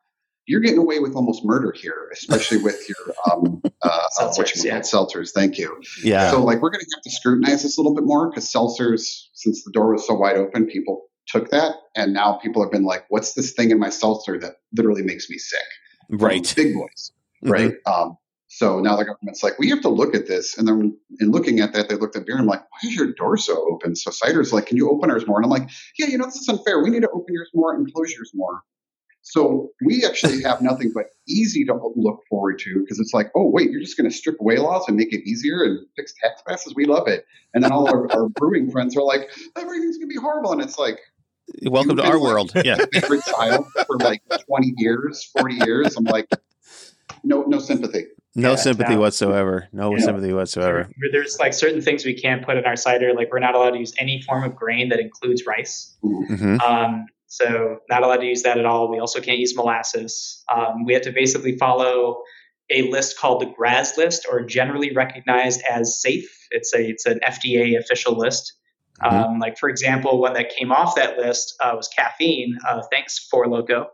you're getting away with almost murder here, especially with your seltzers. Thank you. Yeah. So like we're going to have to scrutinize this a little bit more because seltzers, since the door was so wide open, people took that, and now people have been like, "What's this thing in my seltzer that literally makes me sick?" Right. Big boys, right? So now the government's like, we have to look at this. And then in looking at that, they looked at beer and I'm like, why is your door so open? So cider's like, can you open ours more? And I'm like, yeah, this is unfair. We need to open yours more and close yours more. So we actually have nothing but easy to look forward to because it's like, oh, wait, you're just going to strip away laws and make it easier and fix tax passes? We love it. And then all our brewing friends are like, everything's going to be horrible. And it's like, welcome to our world. Yeah. Favorite child for like 20 years, 40 years. I'm like, no sympathy. No sympathy whatsoever. No sympathy whatsoever. There's like certain things we can't put in our cider. Like we're not allowed to use any form of grain that includes rice. So not allowed to use that at all. We also can't use molasses. We have to basically follow a list called the GRAS list, or generally recognized as safe. It's an FDA official list. Like for example, one that came off that list was caffeine. Thanks, Four Loko.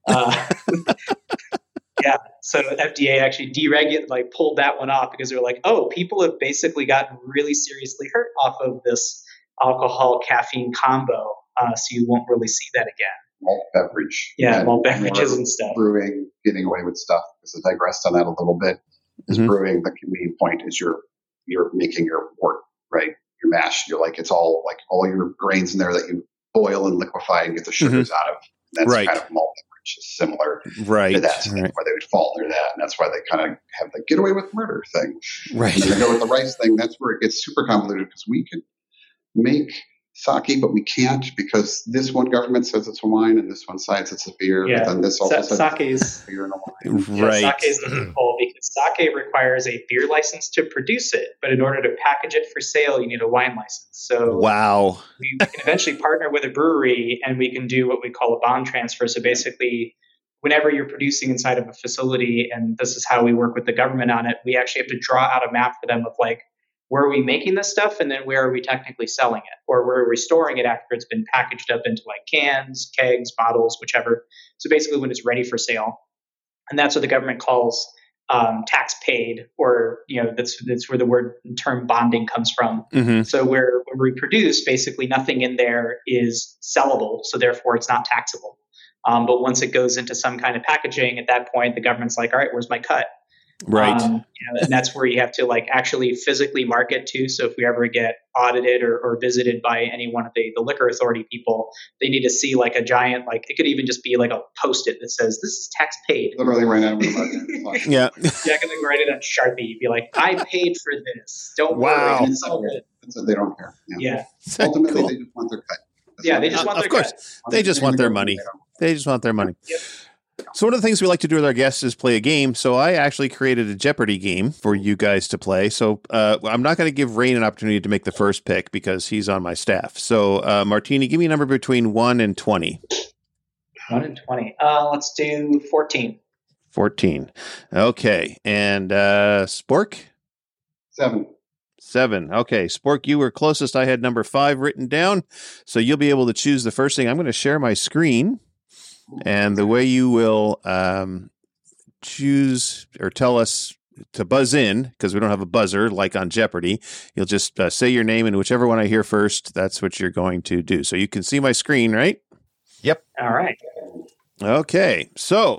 Yeah, so FDA actually pulled that one off because they were like, oh, people have basically gotten really seriously hurt off of this alcohol caffeine combo, so you won't really see that again. Malt beverage. Yeah, malt beverages and stuff. Brewing, getting away with stuff, because I digressed on that a little bit, is brewing, the main point is you're making your wort, right? Your mash, it's all like all your grains in there that you boil and liquefy and get the sugars out of. That's kind of malt beverage. Is similar to that, where they would fall under that, and that's why they kind of have the get away with murder thing. Right. And they go with the rice thing. That's where it gets super convoluted because we could make sake, but we can't because this one government says it's a wine and this one says it's a beer. Yeah. But then this also says sake is beer and a wine. Right. Sake is the loophole because sake requires a beer license to produce it, but in order to package it for sale, you need a wine license. So wow, we can eventually partner with a brewery and we can do what we call a bond transfer. So basically, whenever you're producing inside of a facility, and this is how we work with the government on it, we actually have to draw out a map for them of like, where are we making this stuff? And then where are we technically selling it? Or where are we storing it after it's been packaged up into like cans, kegs, bottles, whichever. So basically when it's ready for sale. And that's what the government calls tax paid, or, that's where the term bonding comes from. So where we produce, basically nothing in there is sellable. So therefore it's not taxable. But once it goes into some kind of packaging, at that point, the government's like, all right, where's my cut? Right. And that's where you have to like actually physically market too. So if we ever get audited or visited by any one of the liquor authority people, they need to see like a giant, like it could even just be like a Post-it that says, this is tax paid. Literally right now. Yeah. Yeah, I can write it on Sharpie. Be like, I paid for this. Don't worry. It's all good. They don't care. Yeah. Ultimately, they just want their cut. They just want their cut. Of course. They just want their money. They just want their money. Yep. So one of the things we like to do with our guests is play a game. So I actually created a Jeopardy game for you guys to play. So I'm not going to give Rain an opportunity to make the first pick because he's on my staff. So Martini, give me a number between 1 and 20. 1 and 20. Let's do 14. 14. Okay. And Spork? 7. 7. Okay. Spork, you were closest. I had number 5 written down. So you'll be able to choose the first thing. I'm going to share my screen. And the way you will choose or tell us to buzz in, because we don't have a buzzer like on Jeopardy, you'll just say your name, and whichever one I hear first, that's what you're going to do. So you can see my screen, right? Yep. All right. Okay. So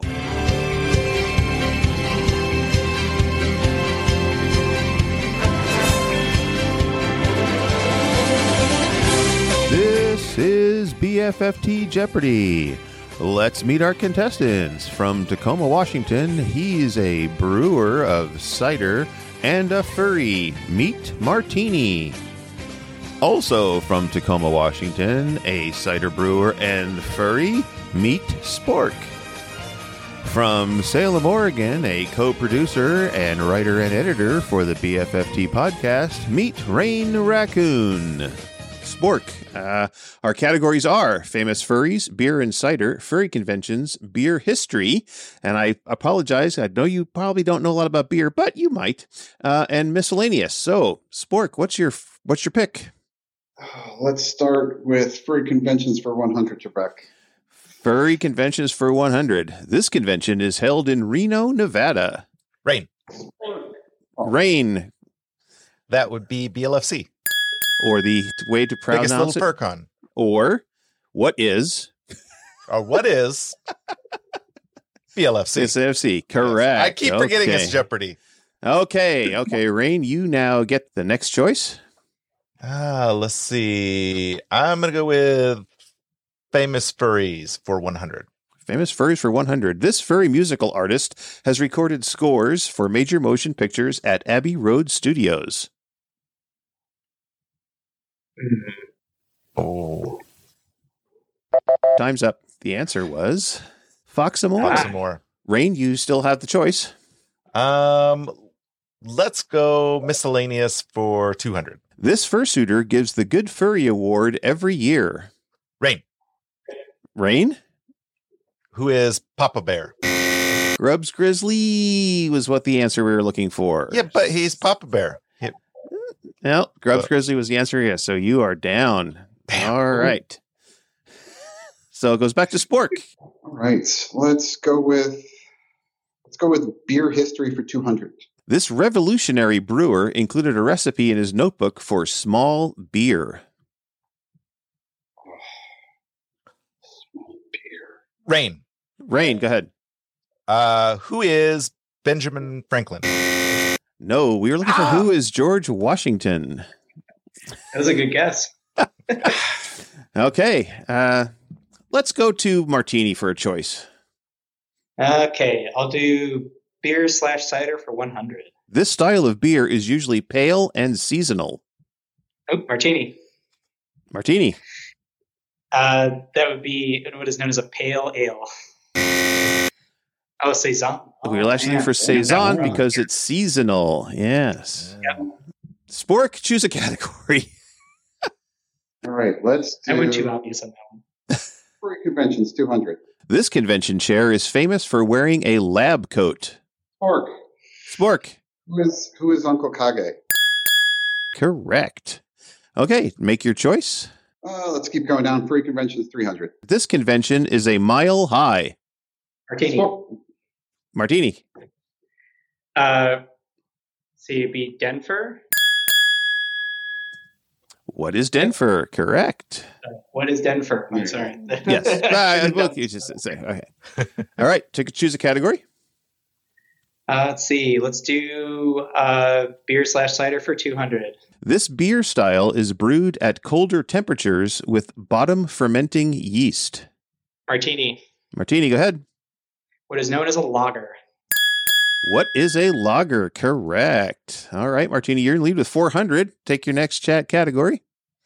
this is BFFT Jeopardy! Let's meet our contestants. From Tacoma, Washington, he's a brewer of cider and a furry. Meet Martini. Also from Tacoma, Washington, a cider brewer and furry. Meet Spork. From Salem, Oregon, a co-producer and writer and editor for the BFFT podcast. Meet Rain Raccoon. Spork. Our categories are famous furries, beer and cider, furry conventions, beer history, and I apologize, I know you probably don't know a lot about beer, but you might, and miscellaneous. So, Spork, what's your pick? Let's start with furry conventions for 100, Trebek. Furry conventions for 100. This convention is held in Reno, Nevada. Rain. Rain. That would be BLFC. Or the way to pronounce Biggest little it. FurCon. Or what is? Or what is BLFC? SFC. Correct. I keep forgetting Okay. it's Jeopardy. Okay, Rain, you now get the next choice. Let's see. I'm going to go with Famous Furries for 100. Famous Furries for 100. This furry musical artist has recorded scores for major motion pictures at Abbey Road Studios. Oh. Time's up. The answer was Foxamore. Foxamore. Rain, you still have the choice. Let's go miscellaneous for 200. This fursuiter gives the Good Furry Award every year. Rain. Rain? Who is Papa Bear? Grubs Grizzly was what the answer we were looking for. Yeah, but he's Papa Bear. No, Grubs Grizzly was the answer. Yes, so you are down. Damn. All right. So it goes back to Spork. All right. Let's go with beer history for 200. This revolutionary brewer included a recipe in his notebook for small beer. Small beer. Rain. Rain, go ahead. Who is Benjamin Franklin? No, we were looking for who is George Washington. That was a good guess. Okay, let's go to Martini for a choice. Okay, I'll do beer/cider for 100. This style of beer is usually pale and seasonal. Oh, martini. Martini. That would be what is known as a pale ale. Oh, saison. We were actually for saison because it's seasonal. Yes. Yep. Spork, choose a category. All right. Let's do I went too obvious on that one. furry conventions 200. This convention chair is famous for wearing a lab coat. Spork. Spork. Who is Uncle Kage? Correct. Okay, make your choice. Let's keep going down. Furry conventions 300. This convention is a mile high. Martini. Spork. Martini. See, it'd be Denver. What is Denver? Correct. What is Denver? I'm sorry. Yes. Look, you just say, okay. All right, choose a category. Let's see. Let's do beer/cider for 200. This beer style is brewed at colder temperatures with bottom fermenting yeast. Martini. Martini, go ahead. What is known as a lager. What is a lager? Correct. All right, Martini, you're in lead with 400. Take your next chat category.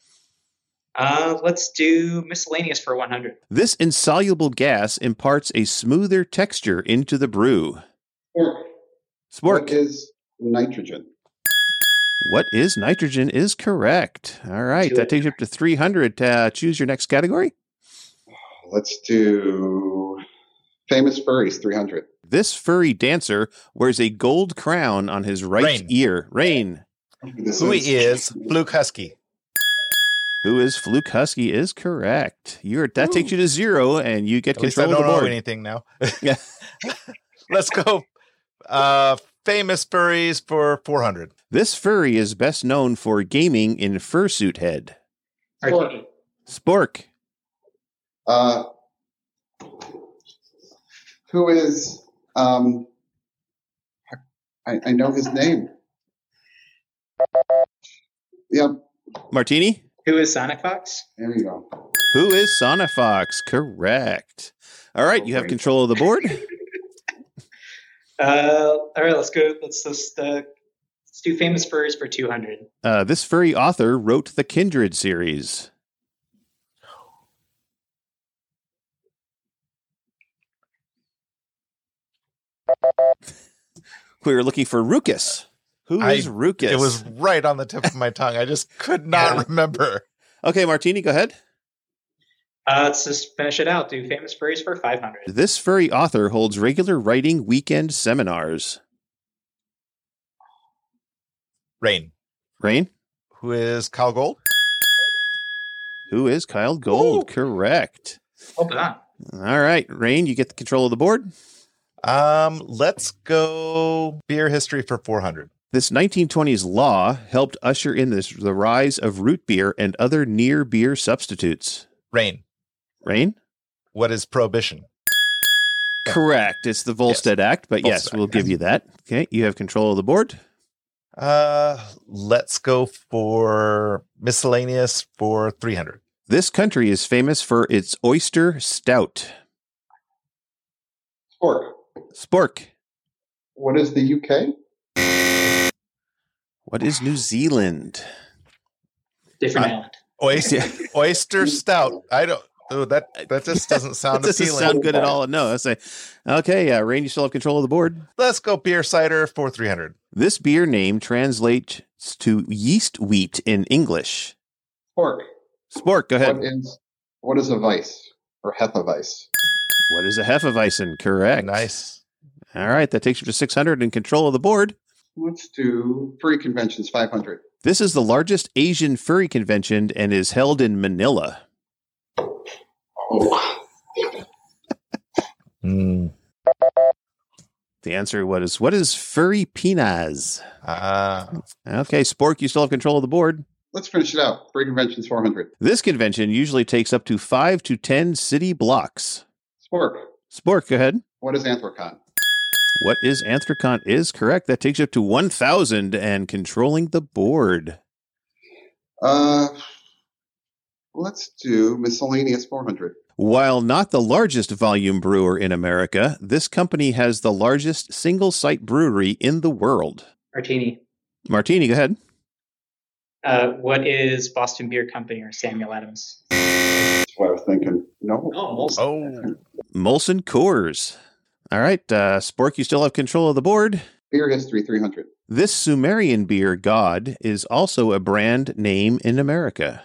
Let's do miscellaneous for 100. This insoluble gas imparts a smoother texture into the brew. Spork. Spork. What is nitrogen? What is nitrogen is correct. All right, that takes you up to 300. Choose your next category. Let's do famous furries 300. This furry dancer wears a gold crown on his right Rain. ear. Rain. Who is Fluke Husky? Who is Fluke Husky is correct. That takes you to 0, and you get At least I control of don't the know board. anything now. Yeah. Let's go. Famous furries for 400. This furry is best known for gaming in Fursuit Head. Martini. Spork. Who is I know his name. Yep. Martini. Who is Sonic Fox? There you go. Who is Sonifox? Correct. All right, you have control of the board. All right, let's go. Let's do famous furries for 200. This furry author wrote the Kindred series. We were looking for Ruckus. Who is Ruckus? It was right on the tip of my tongue. I just could not remember. Okay, Martini, go ahead. Let's just finish it out. Do famous furries for 500. This furry author holds regular writing weekend seminars. Rain. Rain? Who is Kyle Gold? Who is Kyle Gold? Ooh. Correct. Hold on. All right, Rain, you get the control of the board. Let's go beer history for 400. This 1920s law helped usher in the rise of root beer and other near beer substitutes. Rain. What is prohibition? Correct. It's the Volstead Act, but yes, we'll give you that. Okay, you have control of the board. Let's go for miscellaneous for 300. This country is famous for its oyster stout. Spork. What is the UK? What is New Zealand? Different island. Oyster stout. I don't. Oh, that just doesn't sound appealing. Doesn't sound good at all. No, I say, okay, Rain, you still have control of the board. Let's go beer cider for 300. This beer name translates to yeast wheat in English. Spork, go ahead. What is a Weiss or Hefeweiss? What is a Hefeweizen? Correct. Nice. All right, that takes you to 600 and control of the board. Let's do furry conventions 500. This is the largest Asian furry convention and is held in Manila. The answer what is furry penas? Okay, Spork, you still have control of the board. Let's finish it out. Furry conventions 400. This convention usually takes up to 5 to 10 city blocks. Spork, go ahead. What is Anthrocon? What is Anthrocon is correct. That takes you up to 1,000 and controlling the board. Let's do miscellaneous 400. While not the largest volume brewer in America, this company has the largest single-site brewery in the world. Martini, go ahead. What is Boston Beer Company or Samuel Adams? That's what I was thinking. No. Molson. Molson Coors. All right, Spork, you still have control of the board. Beer history 300. This Sumerian beer god is also a brand name in America.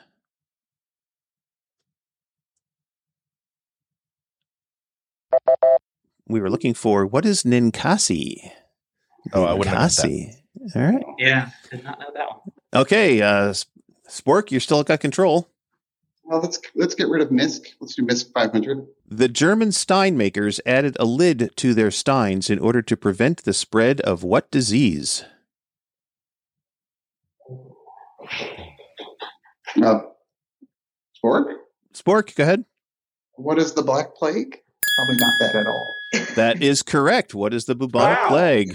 We were looking for what is Ninkasi? Oh, I wouldn't have known that. All right. Yeah, did not know that one. Okay, Spork, you're still got control. Well, let's get rid of Misk. Let's do Misk 500. The German Stein makers added a lid to their steins in order to prevent the spread of what disease? Spork, go ahead. What is the Black Plague? Probably not that at all. That is correct. What is the bubonic plague?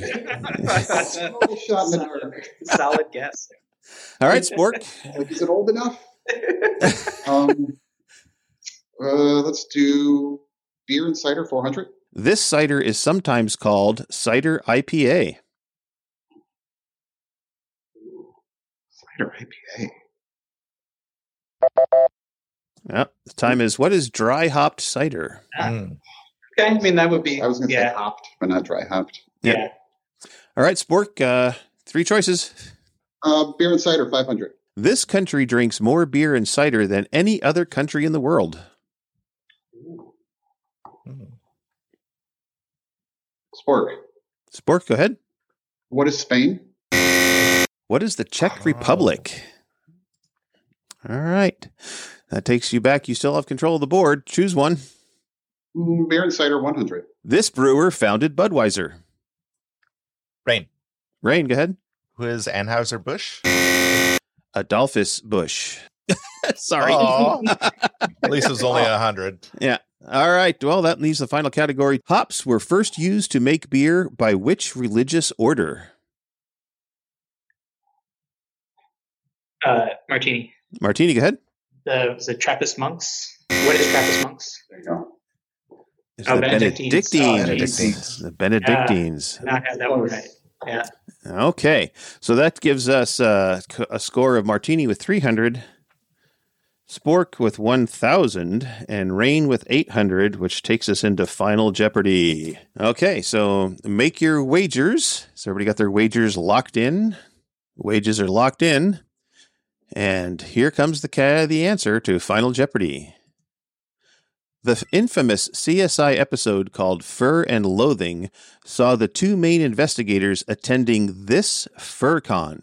Solid guess. All right, Spork. Is it old enough? Let's do beer and cider 400. This cider is sometimes called cider IPA. Cider IPA. Yep. The time is, what is dry hopped cider? Okay, I mean, that would be... I was going to say hopped, but not dry hopped. Yeah. All right, Spork, 3 choices. Beer and cider 500. This country drinks more beer and cider than any other country in the world. Spork, go ahead. What is Spain? What is the Czech Republic? All right. That takes you back. You still have control of the board. Choose one. Beer and cider 100. This brewer founded Budweiser. Rain, go ahead. Who is Anheuser-Busch? Adolphus Busch. Sorry. At least it was only 100. Yeah. All right. Well, that leaves the final category. Hops were first used to make beer by which religious order? Martini, go ahead. The Trappist monks. What is Trappist monks? There you go. It's the Benedictines. The Benedictines. Not had that one right. Yeah. Okay. So that gives us a score of Martini with 300, Spork with 1,000, and Rain with 800, which takes us into Final Jeopardy. Okay, so make your wagers. So everybody got their wagers locked in? Wages are locked in. And here comes the answer to Final Jeopardy. The infamous CSI episode called Fur and Loathing saw the 2 main investigators attending this FurCon.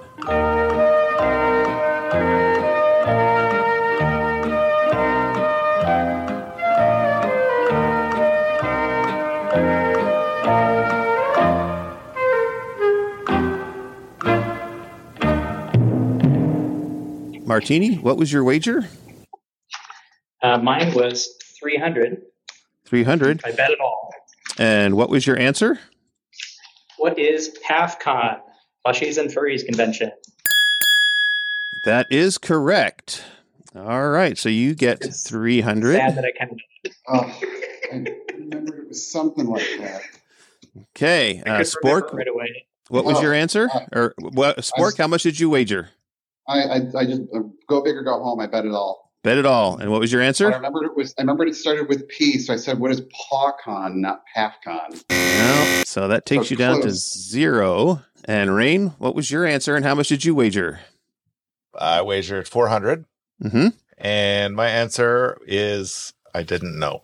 Martini, what was your wager? Mine was 300. 300. I bet it all. And what was your answer? What is PAFCON? Plushies and Furries Convention. That is correct. All right, so you get 300. Sad that I kind of. I remember it was something like that. Okay, Spork. Right away. What was your answer? Spork, how much did you wager? I just go big or go home. I bet it all. Bet it all. And what was your answer? I remembered it started with P, so I said, "What is PawCon, not PAFCON?" Well, so that takes you down to 0. And Rain, what was your answer, and how much did you wager? I wagered 400. Mm-hmm. And my answer is I didn't know.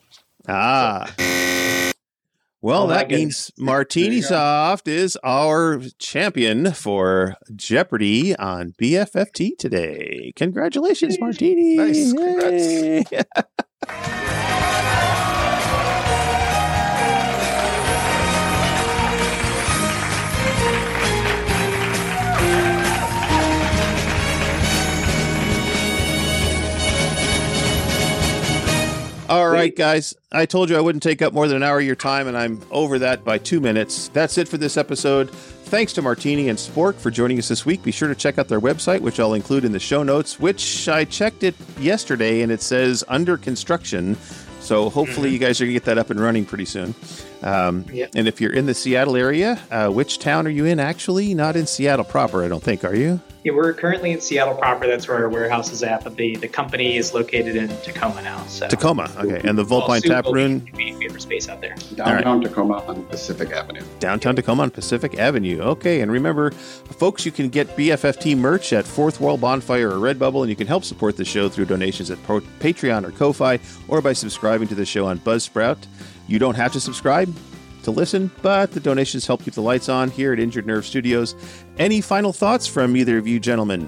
Well, that means Martini Soft is our champion for Jeopardy on BFFT today. Congratulations, Martini. Nice. Congrats. All right, guys. I told you I wouldn't take up more than an hour of your time, and I'm over that by 2 minutes. That's it for this episode. Thanks to Martini and Spork for joining us this week. Be sure to check out their website, which I'll include in the show notes, which I checked it yesterday, and it says under construction. So hopefully you guys are going to get that up and running pretty soon. And if you're in the Seattle area, which town are you in actually? Not in Seattle proper, I don't think, are you? Yeah, we're currently in Seattle proper. That's where our warehouse is at. But the company is located in Tacoma now. So. Tacoma, okay. And the Volpine Tap Room? Favorite space out there. Downtown Tacoma on Pacific Avenue. Downtown Tacoma on Pacific Avenue. Okay, and remember, folks, you can get BFFT merch at Fourth Wall Bonfire or Redbubble, and you can help support the show through donations at Patreon or Ko-Fi, or by subscribing to the show on Buzzsprout. You don't have to subscribe to listen, but the donations help keep the lights on here at Injured Nerve Studios. Any final thoughts from either of you gentlemen?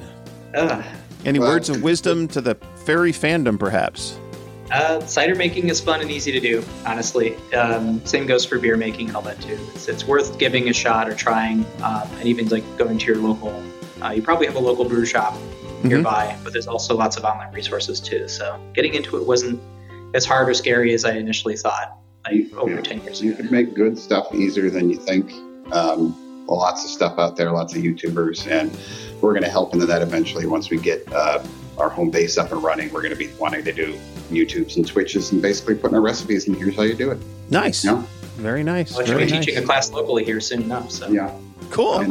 Any words of wisdom to the furry fandom, perhaps? Cider making is fun and easy to do, honestly. Same goes for beer making and all that too. It's worth giving a shot or trying, and even like going to your local. You probably have a local brew shop nearby, but there's also lots of online resources too. So getting into it wasn't as hard or scary as I initially thought. Over 10 years ago. You can make good stuff easier than you think. Lots of stuff out there, lots of YouTubers, and we're going to help into that eventually once we get our home base up and running. We're going to be wanting to do YouTubes and Twitches and basically putting our recipes, and here's how you do it. Nice. Yeah. Very nice. Well, I should be teaching a class locally here soon enough. So. Yeah. Cool.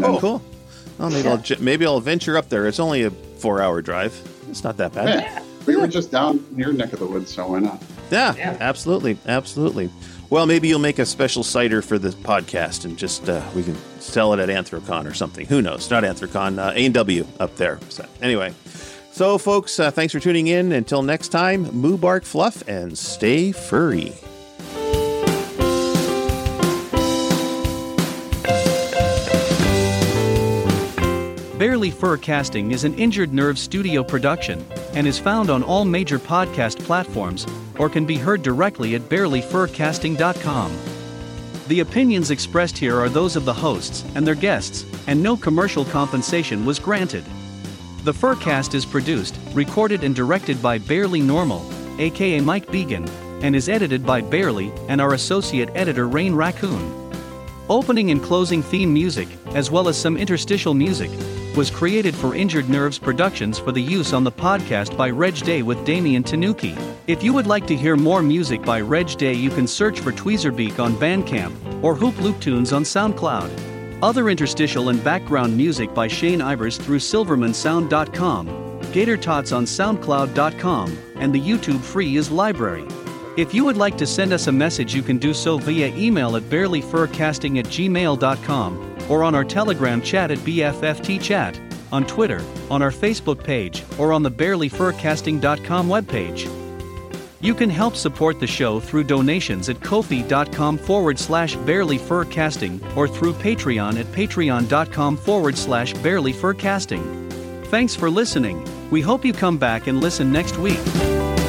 Well, maybe I'll venture up there. It's only a 4-hour drive. It's not that bad. Yeah. We were just down your neck of the woods, so why not? Yeah, absolutely. Well, maybe you'll make a special cider for the podcast and just we can sell it at Anthrocon or something. Who knows? Not Anthrocon, A&W up there. So anyway, folks, thanks for tuning in. Until next time, moo bark fluff and stay furry. Barely Fur Casting is an Injured Nerve studio production and is found on all major podcast platforms or can be heard directly at barelyfurcasting.com. The opinions expressed here are those of the hosts and their guests, and no commercial compensation was granted. The Furcast is produced, recorded and directed by Barely Normal, aka Mike Began, and is edited by Barely and our associate editor Rain Raccoon. Opening and closing theme music, as well as some interstitial music, was created for Injured Nerves Productions for the use on the podcast by Reg Day with Damian Tanuki. If you would like to hear more music by Reg Day, you can search for Tweezerbeak on Bandcamp or Hoop Loop Tunes on SoundCloud. Other interstitial and background music by Shane Ivers through silvermansound.com, Gator Tots on soundcloud.com, and the YouTube Free is Library. If you would like to send us a message, you can do so via email at barelyfurcasting@gmail.com or on our Telegram chat at BFFTchat, on Twitter, on our Facebook page, or on the barelyfurcasting.com webpage. You can help support the show through donations at kofi.com/barelyfurcasting or through Patreon at patreon.com/barelyfurcasting. Thanks for listening. We hope you come back and listen next week.